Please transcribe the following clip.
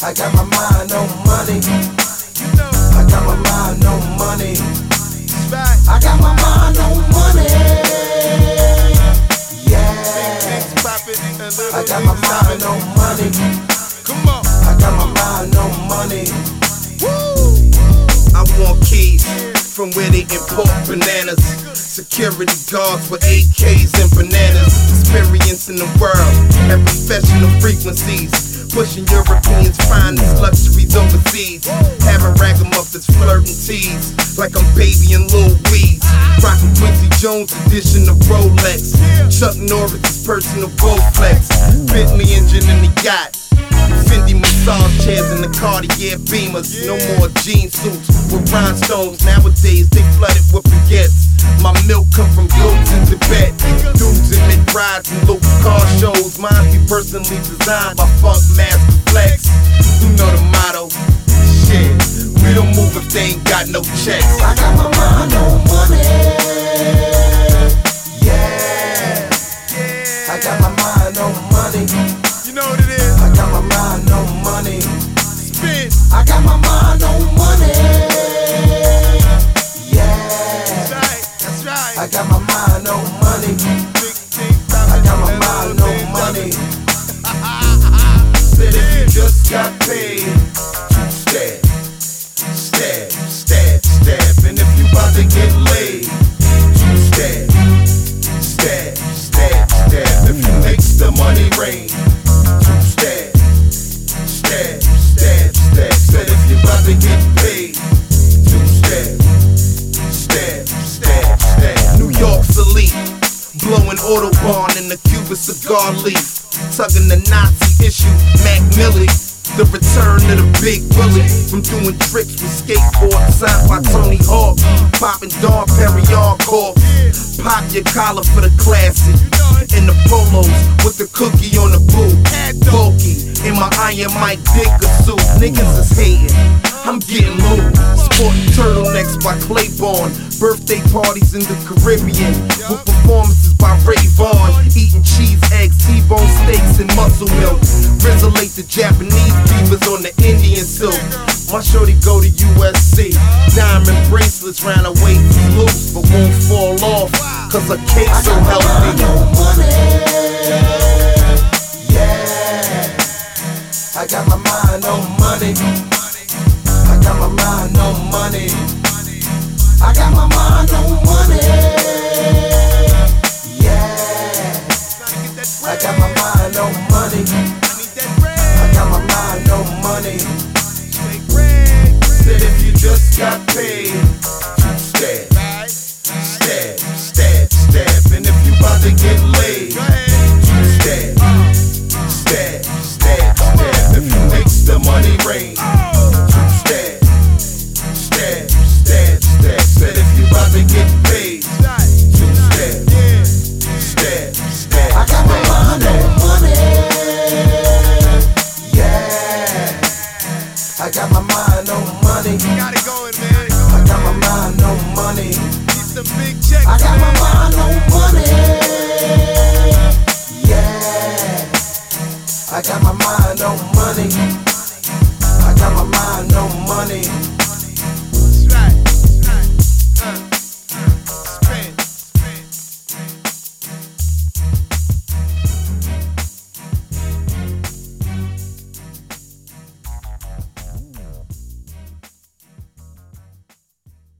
I got my mind on money. I got my mind on money. I got my mind on money. Yeah. I got my mind on money. I got my mind on money. I want keys from where they import bananas. Security guards with AKs and bananas. Experience in the world at professional frequencies. Pushing Europeans' finest luxuries overseas. Having ragamuffins flirting tees like I'm Baby and Lil Weeze. Rockin' Quincy Jones edition of Rolex. Chuck Norris' personal Bowflex. Bentley engine in the yacht. Fendi massage chairs and the Cartier Beamers. No more jean suits with rhinestones. Nowadays they flooded with baguettes. My milk come from goats in Tibet. Dudes in mid-rides and local car shows. Mine be personally designed by Funk Master Flex. You know the motto. Shit, we don't move if they ain't got no checks. I got my mind on money. Yeah. I got my mind on money. You know what it is? I got my mind on money. Spin. I got my mind on money. Yeah. That's right. I got my mind on money. I got my mind on money. Said if you just got paid, stab, stab, stab, stab. And if you about to get laid, stab, stab, stab, stab. If you make the money rain, stab, stab, stab, stab. Said if you about to get paid, stab, stab, stab, stab. New York's elite, blowing Autobahn in the Cuban cigar leaf, tugging the Nazi issue, Mac Millie. The return of the big bully, from doing tricks with skateboards signed by Tony Hawk, popping Dom Perignon corks. Pop your collar for the classic, in the polos with the cookie on the boot. Bulky in my Iron Mike Dicker suit. Niggas is hating, I'm getting loot. Sporting turtlenecks by Claiborne. Birthday parties in the Caribbean with performances by Ray Vaughn. Eating cheese, eggs, T-bone steaks, and muscle milk. Rizzolate the Japanese beavers on the Indian silk. My shorty go to USC. Diamond bracelets round her waist loose, but won't fall off, cause her cake's so healthy. Yeah, I got my mind on money. I got my mind on money. I got my mind on money. Yeah, I got my mind on money. I got my mind on money. Said if you just got paid, stab, stab, stab, stab. And if you about to get laid, stab, stab, stab, stab. If you make the money rain, stab, stab, stab, stab. Said if you about to get paid, stab, stab, stab. I got my mind on money. Yeah, I got my mind on money. Got it going, man. I got my mind on money. Need some big checks, I got my man. mind on money. Yeah, I got my mind on money. I got my mind on money.